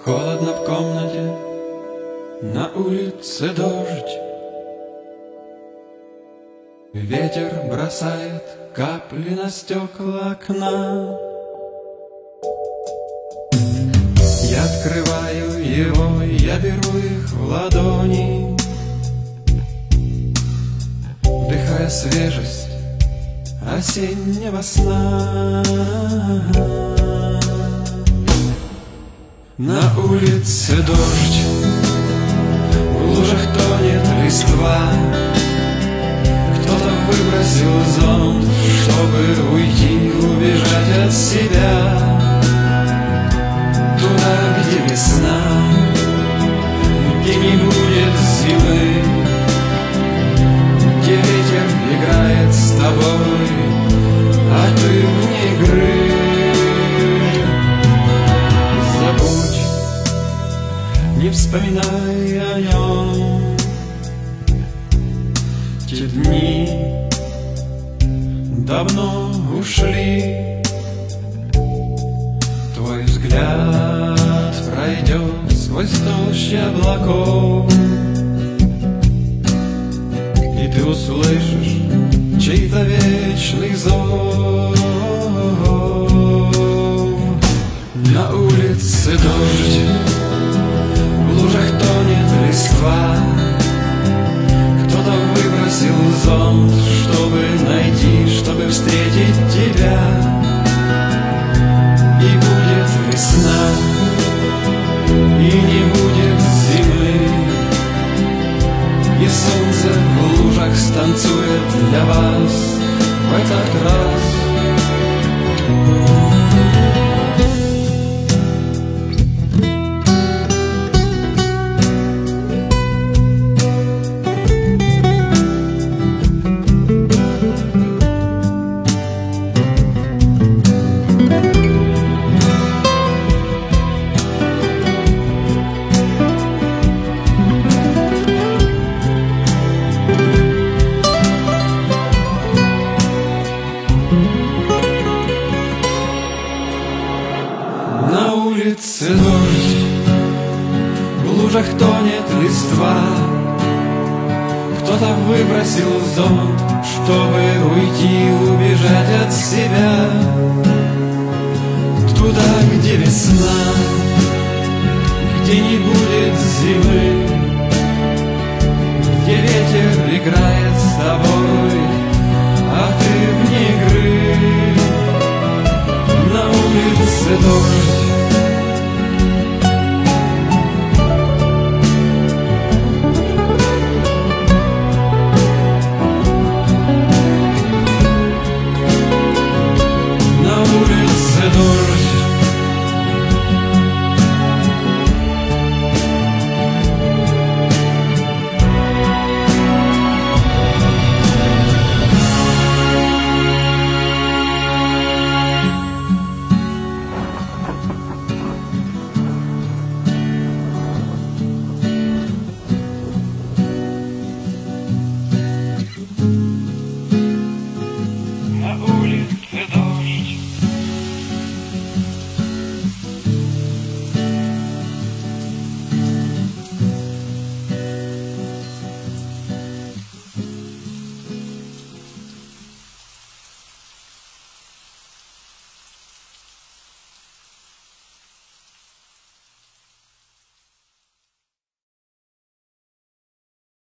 Холодно в комнате, на улице дождь. Ветер бросает капли на стекла окна. Я открываю его, я беру их в ладони, вдыхая свежесть осеннего сна. На улице дождь, в лужах тонет листва. Кто-то выбросил зонт, чтобы уйти, убежать от себя. Туда, где весна, где не будет зимы, где ветер играет с тобой, а ты вне игры. Забудь, не вспоминай о нем. Те дни давно ушли. Твой взгляд пройдет сквозь толщи облаков, и ты услышишь чей-то вечный зов. На улице дождь, в лужах тонет листва. Кто-то выбросил зонт, чтобы найти, чтобы встретить тебя. И будет весна, и не будет зимы, и солнце в лужах станцует для вас в этот раз. На улице дождь, в лужах тонет листва. Кто-то выбросил зонт, чтобы уйти, убежать от себя. Туда, где весна, где не будет зимы, где ветер играет с тобой, а ты вне игры. На улице дождь,